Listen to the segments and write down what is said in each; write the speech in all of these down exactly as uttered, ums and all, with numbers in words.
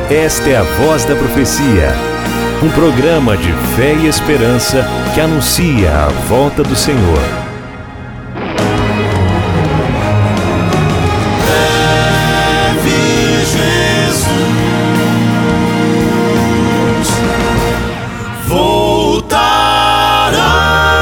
Esta é a Voz da Profecia, um programa de fé e esperança que anuncia a volta do Senhor. Breve Jesus voltará.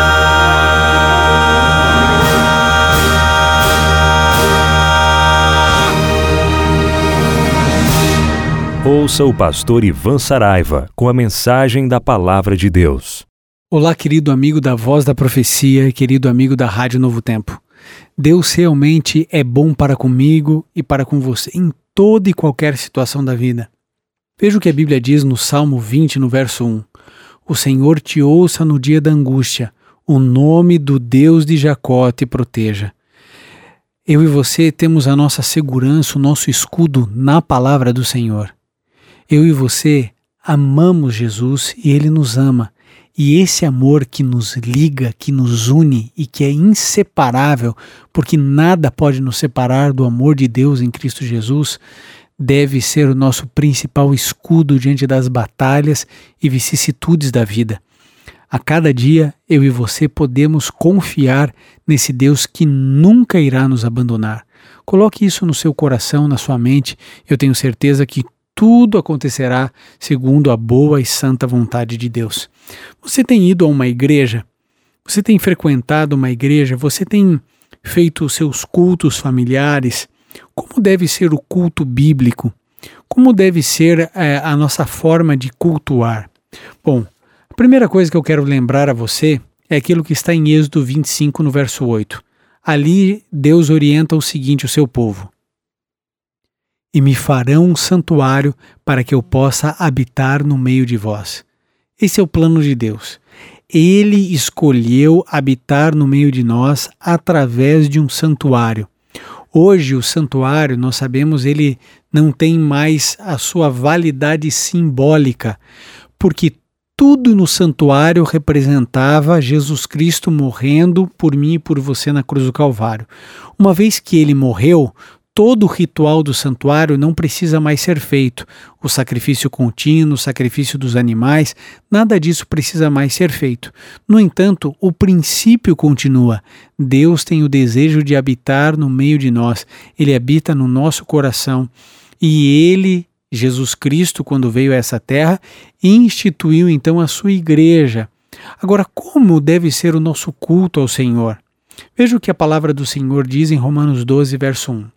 Ouça o pastor Ivan Saraiva com a mensagem da Palavra de Deus. Olá, querido amigo da Voz da Profecia, querido amigo da Rádio Novo Tempo. Deus realmente é bom para comigo e para com você em toda e qualquer situação da vida. Veja o que a Bíblia diz no Salmo vinte, no verso um. O Senhor te ouça no dia da angústia, o nome do Deus de Jacó te proteja. Eu e você temos a nossa segurança, o nosso escudo na palavra do Senhor. Eu e você amamos Jesus e Ele nos ama. E esse amor que nos liga, que nos une e que é inseparável, porque nada pode nos separar do amor de Deus em Cristo Jesus, deve ser o nosso principal escudo diante das batalhas e vicissitudes da vida. A cada dia, eu e você podemos confiar nesse Deus que nunca irá nos abandonar. Coloque isso no seu coração, na sua mente. Eu tenho certeza que tudo acontecerá segundo a boa e santa vontade de Deus. Você tem ido a uma igreja? Você tem frequentado uma igreja? Você tem feito os seus cultos familiares? Como deve ser o culto bíblico? Como deve ser é, a nossa forma de cultuar? Bom, a primeira coisa que eu quero lembrar a você é aquilo que está em Êxodo vinte e cinco, no verso oito. Ali Deus orienta o seguinte, o seu povo. E me farão um santuário para que eu possa habitar no meio de vós. Esse é o plano de Deus. Ele escolheu habitar no meio de nós através de um santuário. Hoje o santuário, nós sabemos, ele não tem mais a sua validade simbólica, porque tudo no santuário representava Jesus Cristo morrendo por mim e por você na cruz do Calvário. Uma vez que ele morreu, todo o ritual do santuário não precisa mais ser feito. O sacrifício contínuo, o sacrifício dos animais, nada disso precisa mais ser feito. No entanto, o princípio continua. Deus tem o desejo de habitar no meio de nós. Ele habita no nosso coração. E Ele, Jesus Cristo, quando veio a essa terra, instituiu então a sua igreja. Agora, como deve ser o nosso culto ao Senhor? Veja o que a palavra do Senhor diz em Romanos doze, verso um.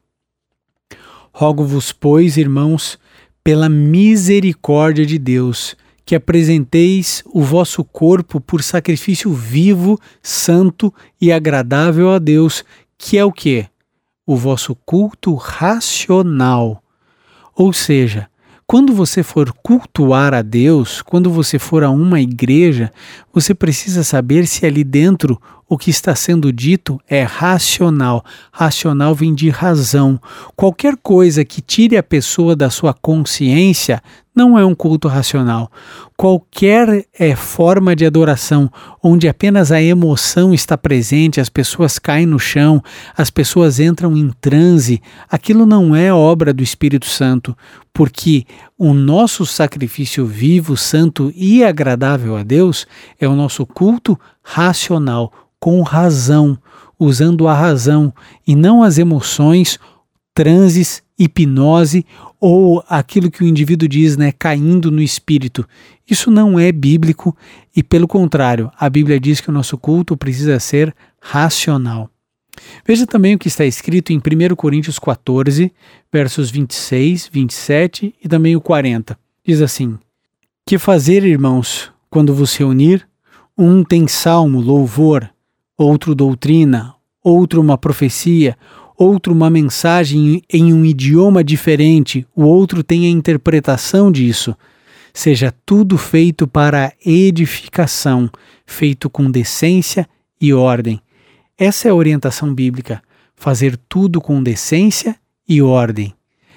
Rogo-vos, pois, irmãos, pela misericórdia de Deus, que apresenteis o vosso corpo por sacrifício vivo, santo e agradável a Deus, que é o quê? O vosso culto racional. Ou seja, quando você for cultuar a Deus, quando você for a uma igreja, você precisa saber se ali dentro o que está sendo dito é racional. Racional vem de razão. Qualquer coisa que tire a pessoa da sua consciência não é um culto racional. Qualquer é, forma de adoração onde apenas a emoção está presente, as pessoas caem no chão, as pessoas entram em transe, aquilo não é obra do Espírito Santo, porque o nosso sacrifício vivo, santo e agradável a Deus é o nosso culto racional, com razão, usando a razão e não as emoções, transes, hipnose ou aquilo que o indivíduo diz, né, caindo no espírito. Isso não é bíblico e, pelo contrário, a Bíblia diz que o nosso culto precisa ser racional. Veja também o que está escrito em primeira Coríntios quatorze, versos vinte e seis, vinte e sete e também o quarenta. Diz assim: Que fazer, irmãos, quando vos reunir? Um tem salmo, louvor, outro doutrina, outro uma profecia, outro uma mensagem em um idioma diferente, o outro tem a interpretação disso. Seja tudo feito para edificação, feito com decência e ordem. Essa é a orientação bíblica, fazer tudo com decência e ordem.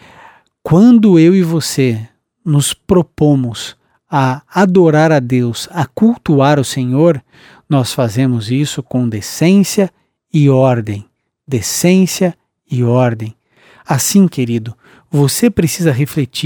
Quando eu e você nos propomos a adorar a Deus, a cultuar o Senhor, nós fazemos isso com decência e ordem. Decência e ordem. Assim, querido, você precisa refletir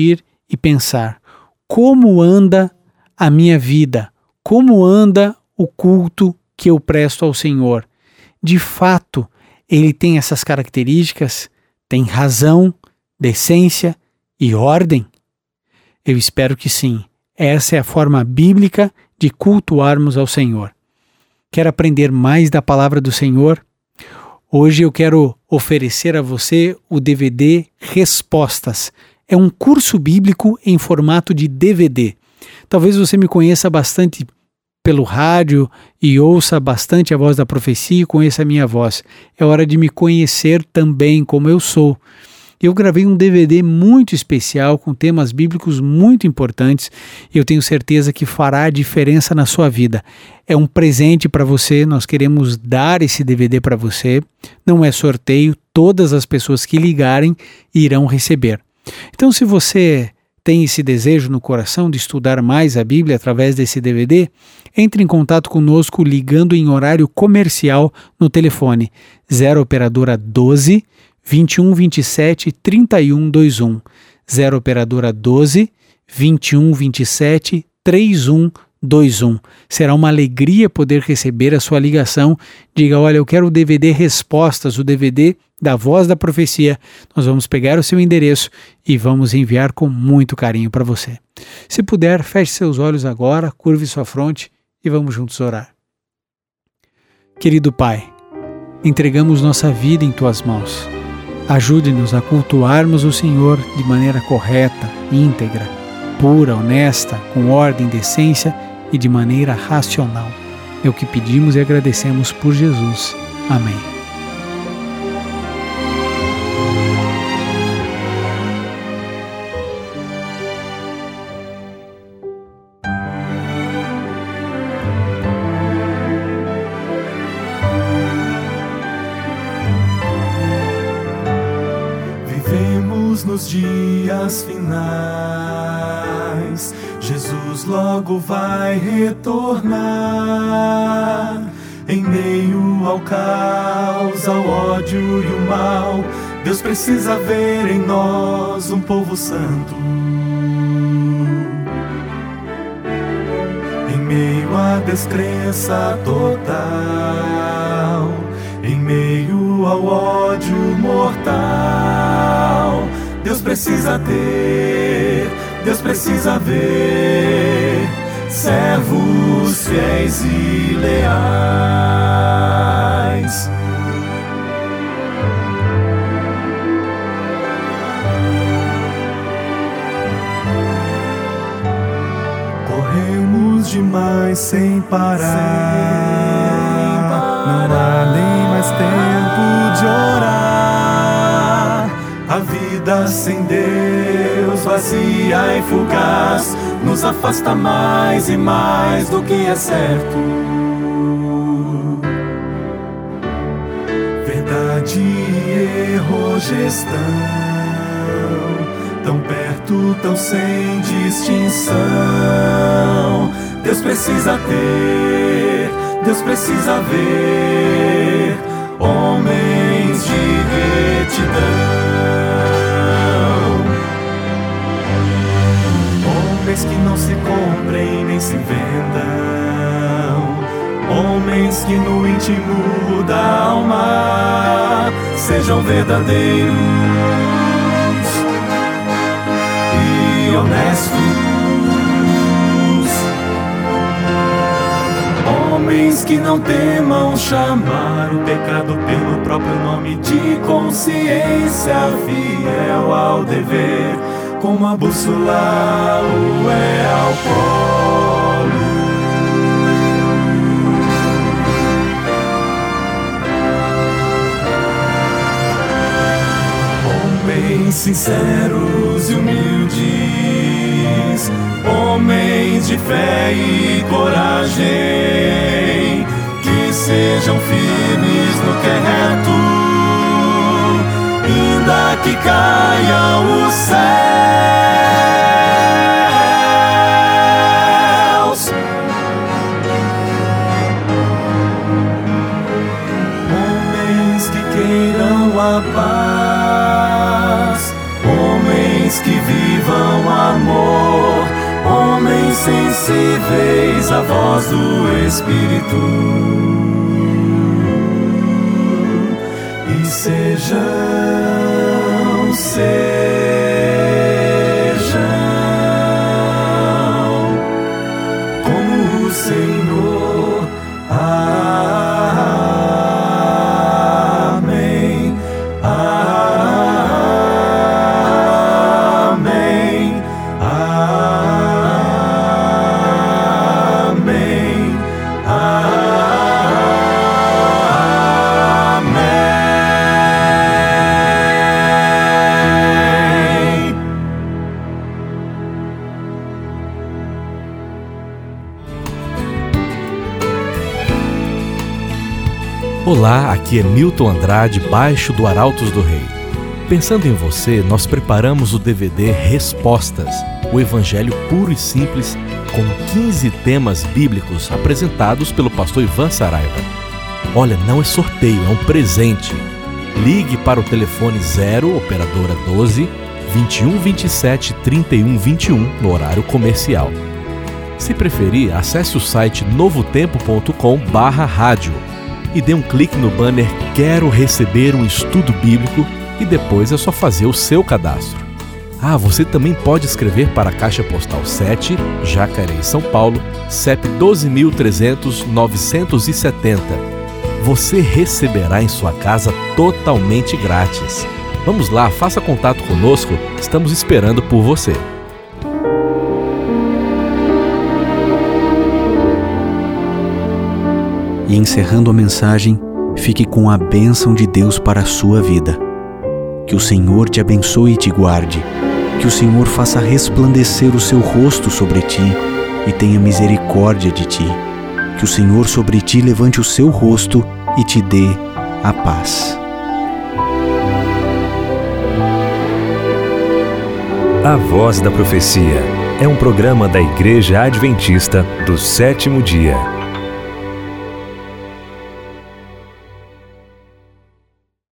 e pensar: como anda a minha vida? Como anda o culto que eu presto ao Senhor? De fato, ele tem essas características? Tem razão, decência e ordem? Eu espero que sim. Essa é a forma bíblica de cultuarmos ao Senhor. Quer aprender mais da palavra do Senhor? Hoje eu quero oferecer a você o D V D Respostas. É um curso bíblico em formato de D V D. Talvez você me conheça bastante pelo rádio e ouça bastante a Voz da Profecia e conheça a minha voz. É hora de me conhecer também como eu sou. Eu gravei um D V D muito especial com temas bíblicos muito importantes e eu tenho certeza que fará a diferença na sua vida. É um presente para você, nós queremos dar esse D V D para você. Não é sorteio, todas as pessoas que ligarem irão receber. Então, se você tem esse desejo no coração de estudar mais a Bíblia através desse D V D, entre em contato conosco ligando em horário comercial no telefone zero operadora doze, vinte e um, vinte e sete, trinta e um, vinte e um, zero operadora doze, vinte e um, vinte e sete, trinta e um, vinte e um. Será uma alegria poder receber a sua ligação. Diga: olha, eu quero o D V D Respostas, o D V D da Voz da Profecia. Nós vamos pegar o seu endereço e vamos enviar com muito carinho para você. Se puder, feche seus olhos agora, curve sua fronte e vamos juntos orar. Querido Pai, entregamos nossa vida em Tuas mãos. Ajude-nos a cultuarmos o Senhor de maneira correta, íntegra, pura, honesta, com ordem, decência e de maneira racional. É o que pedimos e agradecemos por Jesus. Amém. Nos dias finais, Jesus logo vai retornar. Em meio ao caos, ao ódio e o mal, Deus precisa ver em nós um povo santo. Em meio à descrença total, em meio ao ódio mortal, Deus precisa ter, Deus precisa ver servos fiéis e leais. Corremos demais sem parar, sem parar. Não há nem mais tempo de orar. A vida sem Deus, vazia e fugaz, nos afasta mais e mais do que é certo. Verdade e erro gestão, tão perto, tão sem distinção. Deus precisa ter, Deus precisa ver homens de retidão. Homens que não se comprem nem se vendam, homens que no íntimo da alma sejam verdadeiros e honestos. Homens que não temam chamar o pecado pelo próprio nome, de consciência fiel ao dever, como a bússola o é ao polo. Homens sinceros e humildes, homens de fé e coragem, que sejam firmes no que é reto, ainda que caiam os céus. Homens que queiram a paz, homens que vivam amor, impossíveis, a voz do Espírito. E sejam, sejam como o Senhor. Amém. Amém. Amém. Amém. Olá, aqui é Milton Andrade, baixo do Arautos do Rei. Pensando em você, nós preparamos o D V D Respostas, o Evangelho puro e simples, com quinze temas bíblicos apresentados pelo pastor Ivan Saraiva. Olha, não é sorteio, é um presente. Ligue para o telefone zero, operadora doze, vinte e um vinte e sete, trinta e um vinte e um, no horário comercial. Se preferir, acesse o site novotempo ponto com barra rádio e dê um clique no banner Quero receber um estudo bíblico e depois é só fazer o seu cadastro. Ah, você também pode escrever para a Caixa Postal sete, Jacareí, São Paulo, C E P doze mil trezentos, novecentos e setenta. Você receberá em sua casa totalmente grátis. Vamos lá, faça contato conosco, estamos esperando por você. E encerrando a mensagem, fique com a bênção de Deus para a sua vida. Que o Senhor te abençoe e te guarde. Que o Senhor faça resplandecer o seu rosto sobre ti e tenha misericórdia de ti. Que o Senhor sobre ti levante o seu rosto e te dê a paz. A Voz da Profecia é um programa da Igreja Adventista do Sétimo Dia.